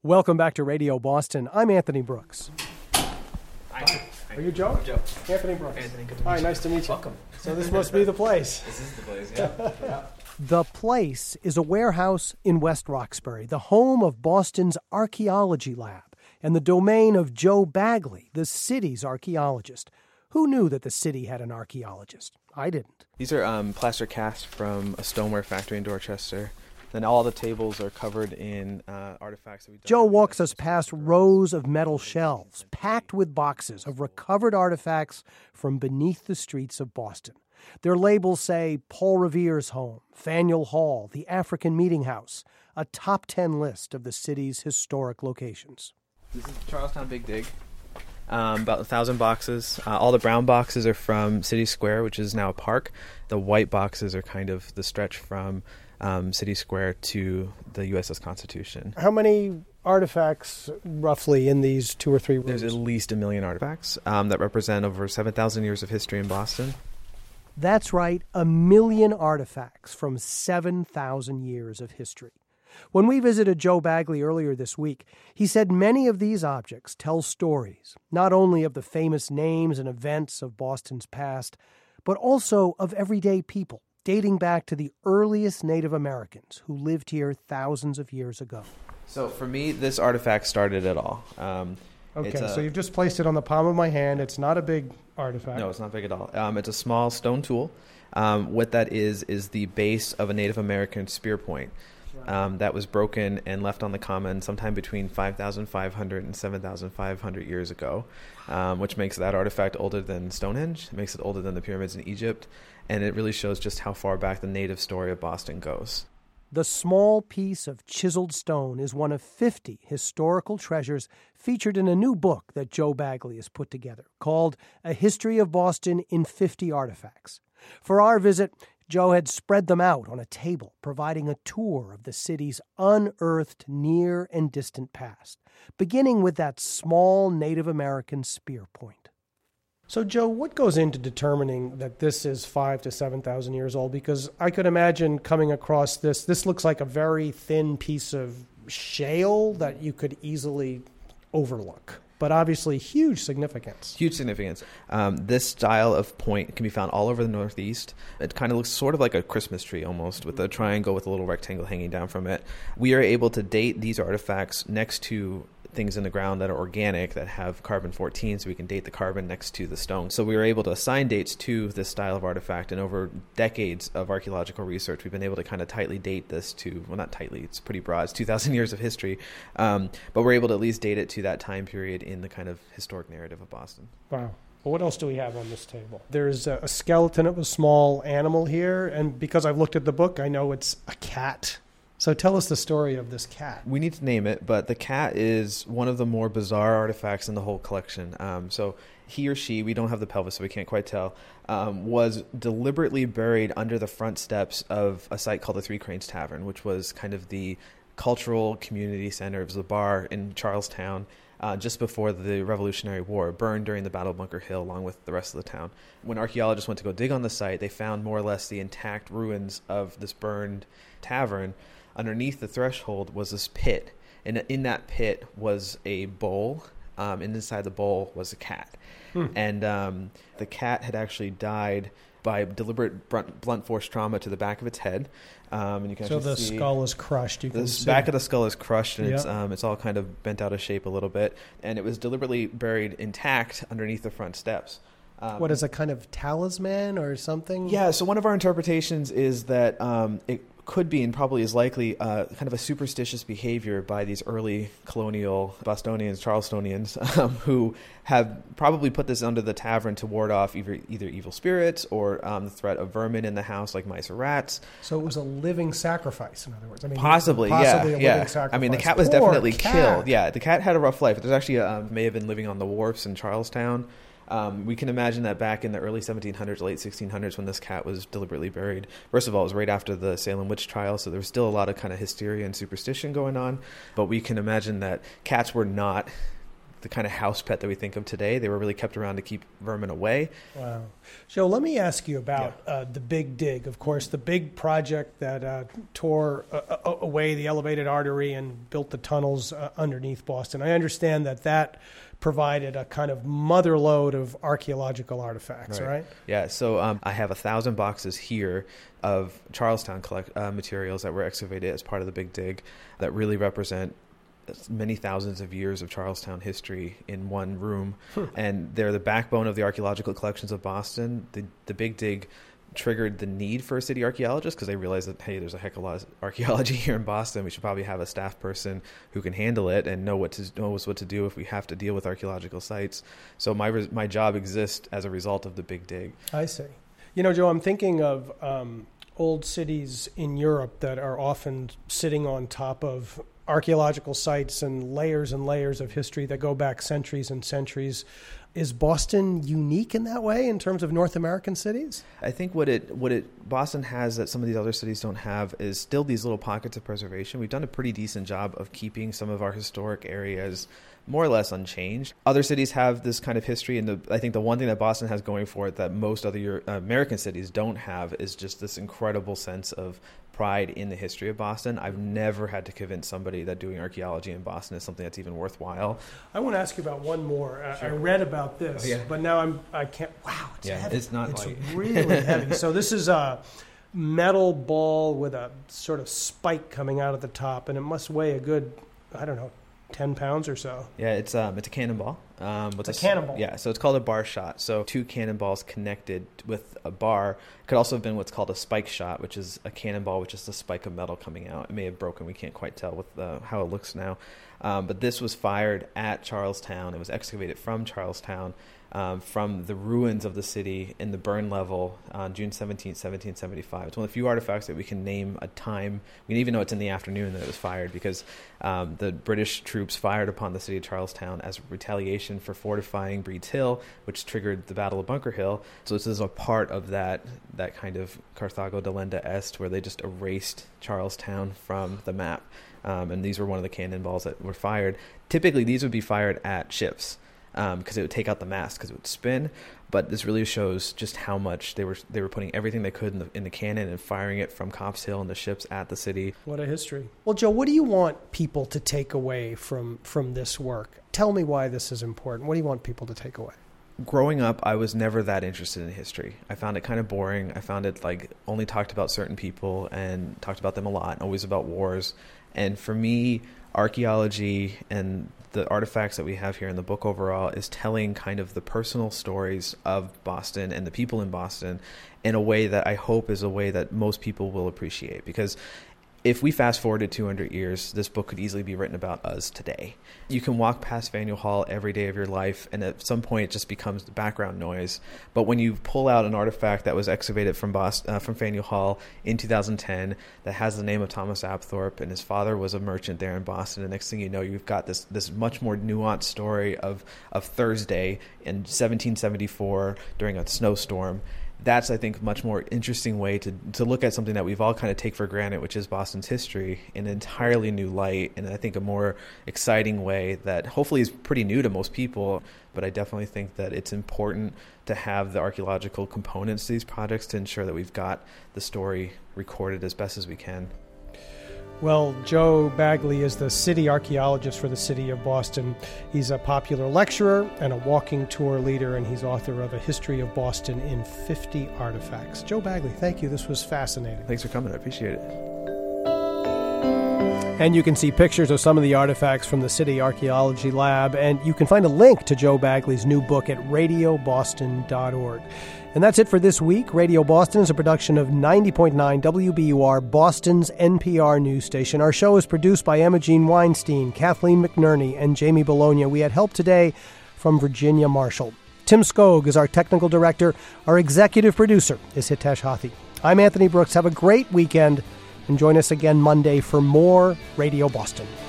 Welcome back to Radio Boston. I'm Anthony Brooks. Hi. Are you Joe? I'm Joe. Anthony Brooks. Anthony, good to meet you. Hi, nice to meet you. Welcome. So this must be the place. This is the place, yeah. The Place is a warehouse in West Roxbury, the home of Boston's archaeology lab and the domain of Joe Bagley, the city's archaeologist. Who knew that the city had an archaeologist? I didn't. These are plaster casts from a stoneware factory in Dorchester. Then all the tables are covered in artifacts that we've done. Joe walks us past rows of metal shelves packed with boxes of recovered artifacts from beneath the streets of Boston. Their labels say Paul Revere's home, Faneuil Hall, the African Meeting House, a top 10 list of the city's historic locations. This is Charlestown Big Dig. About 1,000 boxes. All the brown boxes are from City Square, which is now a park. The white boxes are kind of the stretch from City Square to the USS Constitution. How many artifacts roughly in these 2 or 3 rooms? There's at least 1 million artifacts that represent over 7,000 years of history in Boston. That's right, 1 million artifacts from 7,000 years of history. When we visited Joe Bagley earlier this week, he said many of these objects tell stories, not only of the famous names and events of Boston's past, but also of everyday people, dating back to the earliest Native Americans who lived here thousands of years ago. So for me, this artifact started it all. Okay, so you've just placed it on the palm of my hand. It's not a big artifact. No, it's not big at all. It's a small stone tool. What that is the base of a Native American spear point that was broken and left on the common sometime between 5,500 and 7,500 years ago, which makes that artifact older than Stonehenge. It makes it older than the pyramids in Egypt, and it really shows just how far back the native story of Boston goes. The small piece of chiseled stone is one of 50 historical treasures featured in a new book that Joe Bagley has put together called A History of Boston in 50 Artifacts. For our visit, Joe had spread them out on a table, providing a tour of the city's unearthed near and distant past, beginning with that small Native American spear point. So, Joe, what goes into determining that this is 5,000 to 7,000 years old? Because I could imagine coming across this. This looks like a very thin piece of shale that you could easily overlook, but obviously huge significance. Huge significance. This style of point can be found all over the Northeast. It kind of looks sort of like a Christmas tree almost, with a triangle with a little rectangle hanging down from it. We are able to date these artifacts next to things in the ground that are organic, that have carbon-14, so we can date the carbon next to the stone. So we were able to assign dates to this style of artifact, and over decades of archaeological research, we've been able to kind of tightly date this to, well, not tightly, it's pretty broad, it's 2,000 years of history, but we're able to at least date it to that time period in the kind of historic narrative of Boston. Wow. Well, what else do we have on this table? There's a skeleton of a small animal here, and because I've looked at the book, I know it's a cat. So tell us the story of this cat. We need to name it, but the cat is one of the more bizarre artifacts in the whole collection. So he or she, we don't have the pelvis, so we can't quite tell, was deliberately buried under the front steps of a site called the Three Cranes Tavern, which was kind of the cultural community center. It was a bar in Charlestown just before the Revolutionary War, burned during the Battle of Bunker Hill along with the rest of the town. When archaeologists went to go dig on the site, they found more or less the intact ruins of this burned tavern. Underneath the threshold was this pit, and in that pit was a bowl, and inside the bowl was a cat. And the cat had actually died by deliberate blunt force trauma to the back of its head. And you can so the see skull is crushed. The back of the skull is crushed, and it's all kind of bent out of shape a little bit. And it was deliberately buried intact underneath the front steps. What is a kind of talisman or something? Yeah, so one of our interpretations is that it could be and probably is likely kind of a superstitious behavior by these early colonial Bostonians, Charlestonians, who have probably put this under the tavern to ward off either evil spirits or the threat of vermin in the house like mice or rats. So it was a living sacrifice, in other words. I mean, possibly a yeah. living sacrifice. I mean, the cat was definitely killed. Yeah, the cat had a rough life. There's actually may have been living on the wharfs in Charlestown. We can imagine that back in the early 1700s, late 1600s, when this cat was deliberately buried. First of all, it was right after the Salem witch trial, so there was still a lot of kind of hysteria and superstition going on. But we can imagine that cats were not the kind of house pet that we think of today. They were really kept around to keep vermin away. Wow. Joe, let me ask you about the Big Dig. Of course, the big project that tore away the elevated artery and built the tunnels underneath Boston. I understand that provided a kind of mother lode of archaeological artifacts, right? Yeah, so I have 1,000 boxes here of Charlestown materials that were excavated as part of the Big Dig that really represent many thousands of years of Charlestown history in one room. And they're the backbone of the archaeological collections of Boston. The Big Dig triggered the need for a city archaeologist because they realized that, hey, there's a heck of a lot of archaeology here in Boston. We should probably have a staff person who can handle it and knows what to do if we have to deal with archaeological sites. So my job exists as a result of the Big Dig. I see. You know, Joe, I'm thinking of old cities in Europe that are often sitting on top of archaeological sites and layers of history that go back centuries and centuries. Is Boston unique in that way in terms of North American cities? I think what Boston has that some of these other cities don't have is still these little pockets of preservation. We've done a pretty decent job of keeping some of our historic areas more or less unchanged. Other cities have this kind of history, and I think the one thing that Boston has going for it that most other American cities don't have is just this incredible sense of pride in the history of Boston. I've never had to convince somebody that doing archaeology in Boston is something that's even worthwhile. I want to ask you about one more. Sure. I read about this, but now I can't. Wow, it's heavy. It's not light. It's really heavy. So this is a metal ball with a sort of spike coming out of the top, and it must weigh a good, 10 pounds or so. Yeah, it's a cannonball. It's a cannonball. Yeah, so it's called a bar shot. So 2 cannonballs connected with a bar. It could also have been what's called a spike shot, which is a cannonball with just a spike of metal coming out. It may have broken. We can't quite tell with how it looks now. But this was fired at Charlestown. It was excavated from Charlestown, from the ruins of the city in the burn level on June 17, 1775. It's one of the few artifacts that we can name a time. We can even know it's in the afternoon that it was fired because the British troops fired upon the city of Charlestown as retaliation for fortifying Breed's Hill, which triggered the Battle of Bunker Hill. So this is a part of that kind of Carthago delenda est, where they just erased Charlestown from the map. And these were one of the cannonballs that were fired. Typically, these would be fired at ships because it would take out the mast because it would spin. But this really shows just how much they were putting everything they could in the cannon and firing it from Copp's Hill and the ships at the city. What a history. Well, Joe, what do you want people to take away from this work? Tell me why this is important. What do you want people to take away? Growing up, I was never that interested in history. I found it kind of boring. I found it only talked about certain people and talked about them a lot, always about wars. And for me, archaeology and the artifacts that we have here in the book overall is telling kind of the personal stories of Boston and the people in Boston in a way that I hope is a way that most people will appreciate. Because if we fast forwarded 200 years, this book could easily be written about us today. You can walk past Faneuil Hall every day of your life, and at some point it just becomes the background noise. But when you pull out an artifact that was excavated from Faneuil Hall in 2010 that has the name of Thomas Apthorpe, and his father was a merchant there in Boston, the next thing you know, you've got this much more nuanced story of Thursday in 1774 during a snowstorm. That's, I think, a much more interesting way to look at something that we've all kind of take for granted, which is Boston's history, in an entirely new light, and I think a more exciting way that hopefully is pretty new to most people. But I definitely think that it's important to have the archaeological components to these projects to ensure that we've got the story recorded as best as we can. Well, Joe Bagley is the city archaeologist for the city of Boston. He's a popular lecturer and a walking tour leader, and he's author of A History of Boston in 50 Artifacts. Joe Bagley, thank you. This was fascinating. Thanks for coming. I appreciate it. And you can see pictures of some of the artifacts from the City Archaeology Lab, and you can find a link to Joe Bagley's new book at radioboston.org. And that's it for this week. Radio Boston is a production of 90.9 WBUR, Boston's NPR news station. Our show is produced by Emma Jean Weinstein, Kathleen McNerney, and Jamie Bologna. We had help today from Virginia Marshall. Tim Skog is our technical director. Our executive producer is Hitesh Hathi. I'm Anthony Brooks. Have a great weekend, and join us again Monday for more Radio Boston.